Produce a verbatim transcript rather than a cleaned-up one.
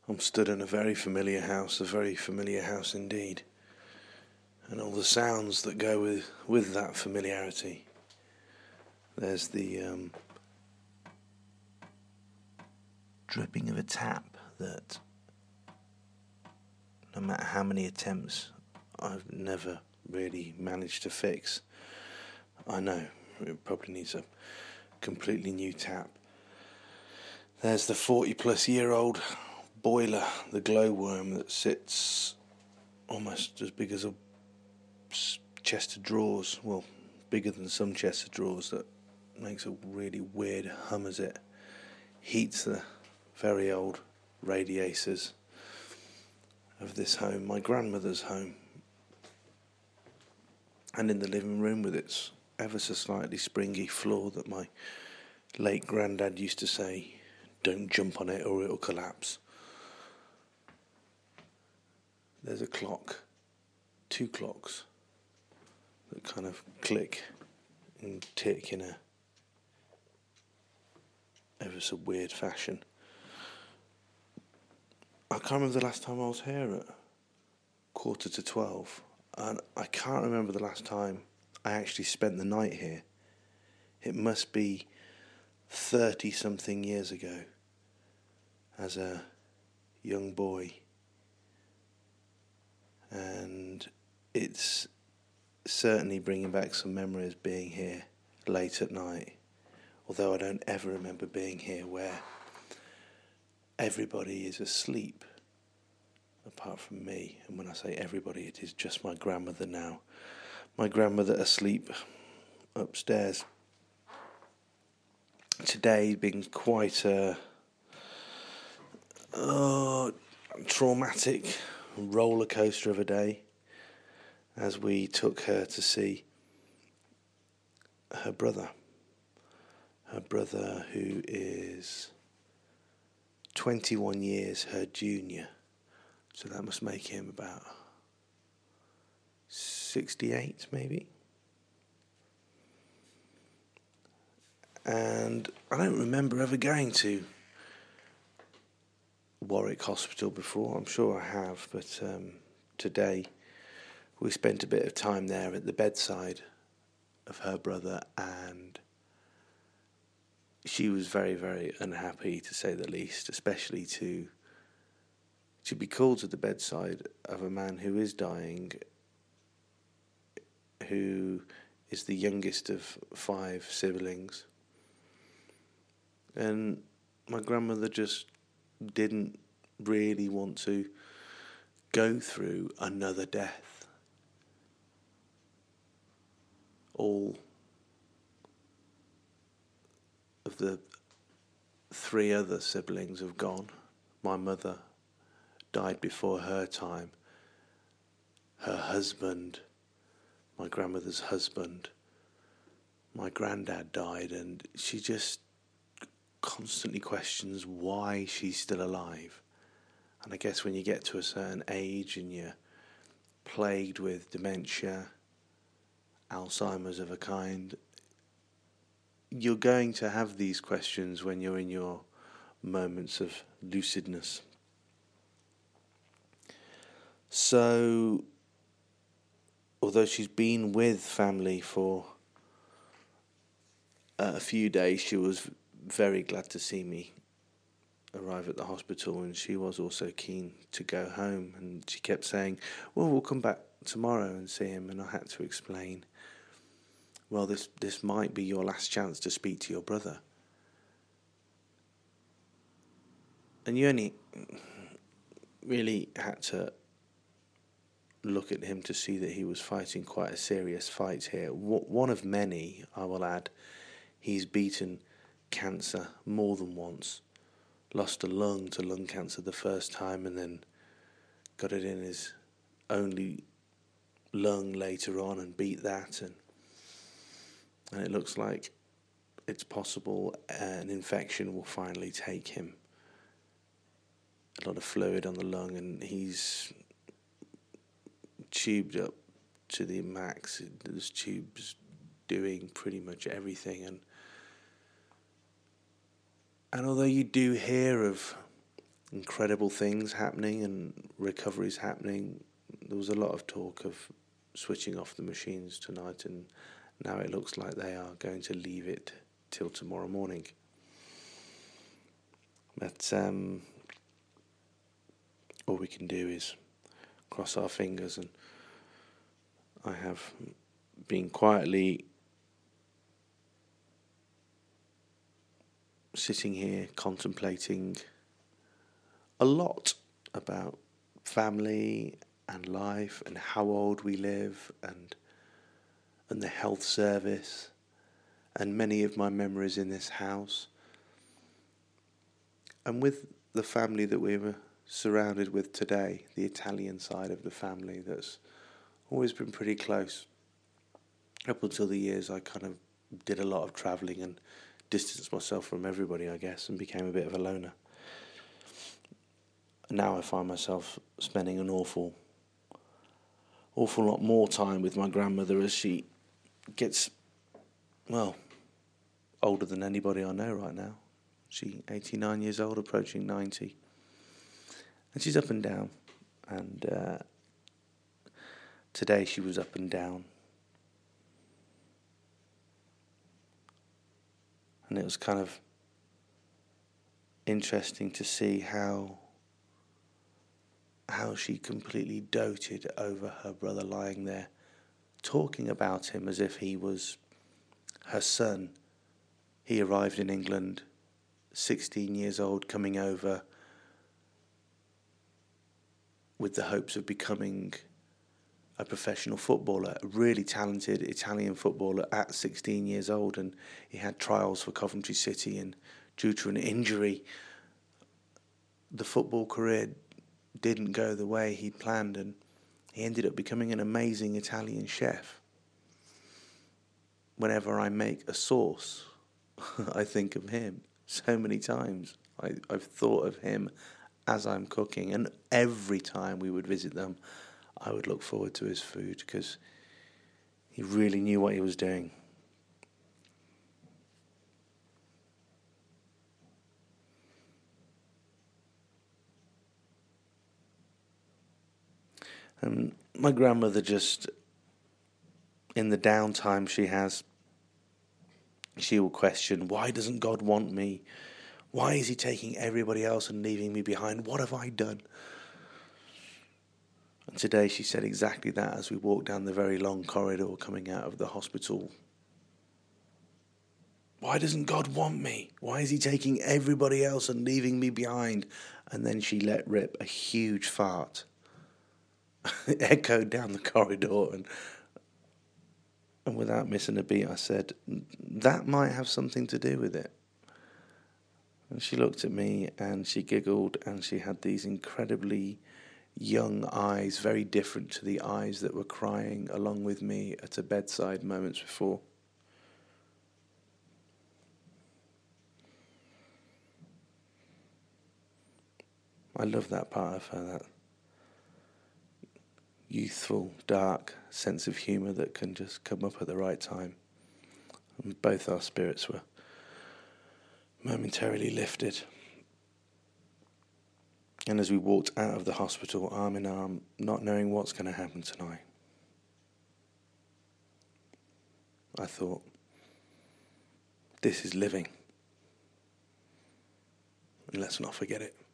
I'm stood in a very familiar house, a very familiar house indeed, and all the sounds that go with, with that familiarity. There's the um, dripping of a tap that, no matter how many attempts, I've never really managed to fix. I know, it probably needs a completely new tap. There's the forty plus year old boiler, the glowworm that sits almost as big as a chest of drawers, well, bigger than some chest of drawers, that makes a really weird hum as it heats the very old radiators of this home, my grandmother's home, and in the living room with its ever so slightly springy floor that my late granddad used to say, don't jump on it or it'll collapse. There's a clock, two clocks that kind of click and tick in a ever so weird fashion. I can't remember the last time I was here at quarter to twelve, and I can't remember the last time I actually spent the night here. It must be thirty something years ago, as a young boy, and it's certainly bringing back some memories being here late at night, although I don't ever remember being here where everybody is asleep apart from me. And when I say everybody, it is just my grandmother now. My grandmother asleep upstairs. Today being quite a uh, traumatic roller coaster of a day, as we took her to see her brother. Her brother, who is twenty-one years her junior, so that must make him about sixty-eight maybe. And I don't remember ever going to Warwick Hospital before. I'm sure I have, but um, today we spent a bit of time there at the bedside of her brother, and she was very, very unhappy, to say the least, especially to to be called to the bedside of a man who is dying, who is the youngest of five siblings. And my grandmother just didn't really want to go through another death. All of the three other siblings have gone. My mother died before her time. Her husband, my grandmother's husband, my granddad died, and she just constantly questions why she's still alive. And I guess when you get to a certain age and you're plagued with dementia, Alzheimer's of a kind, you're going to have these questions when you're in your moments of lucidness. So, although she's been with family for a few days, she was very glad to see me arrive at the hospital, and she was also keen to go home, and she kept saying, well, we'll come back tomorrow and see him. And I had to explain, well, this this might be your last chance to speak to your brother, and you only really had to look at him to see that he was fighting quite a serious fight here. One of many, I will add. He's beaten cancer more than once, lost a lung to lung cancer the first time, and then got it in his only lung later on and beat that, and and it looks like it's possible an infection will finally take him. A lot of fluid on the lung, and he's tubed up to the max. There's tubes doing pretty much everything, and And although you do hear of incredible things happening and recoveries happening. There was a lot of talk of switching off the machines tonight, and now it looks like they are going to leave it till tomorrow morning. But um, all we can do is cross our fingers, and I have been quietly sitting here contemplating a lot about family and life and how old we live and and the health service and many of my memories in this house, and with the family that we were surrounded with today, the Italian side of the family that's always been pretty close. Up until the years I kind of did a lot of travelling and distanced myself from everybody, I guess, and became a bit of a loner. Now I find myself spending an awful, awful lot more time with my grandmother as she gets, well, older than anybody I know right now. She's eighty-nine years old, approaching ninety. And she's up and down. And uh, today she was up and down. And it was kind of interesting to see how how she completely doted over her brother lying there, talking about him as if he was her son. He arrived in England, sixteen years old, coming over with the hopes of becoming a professional footballer, a really talented Italian footballer at sixteen years old, and he had trials for Coventry City, and due to an injury, the football career didn't go the way he'd planned, and he ended up becoming an amazing Italian chef. Whenever I make a sauce, I think of him. So many times I, I've thought of him as I'm cooking, and every time we would visit them, I would look forward to his food because he really knew what he was doing. And my grandmother, just in the downtime she has, she will question, why doesn't God want me? Why is he taking everybody else and leaving me behind? What have I done? And today she said exactly that as we walked down the very long corridor coming out of the hospital. Why doesn't God want me? Why is he taking everybody else and leaving me behind? And then she let rip a huge fart. It echoed down the corridor, and and without missing a beat I said, that might have something to do with it. And she looked at me and she giggled, and she had these incredibly young eyes, very different to the eyes that were crying along with me at a bedside moments before. I love that part of her, that youthful, dark sense of humour that can just come up at the right time. And both our spirits were momentarily lifted. And as we walked out of the hospital, arm in arm, not knowing what's going to happen tonight, I thought, this is living. And let's not forget it.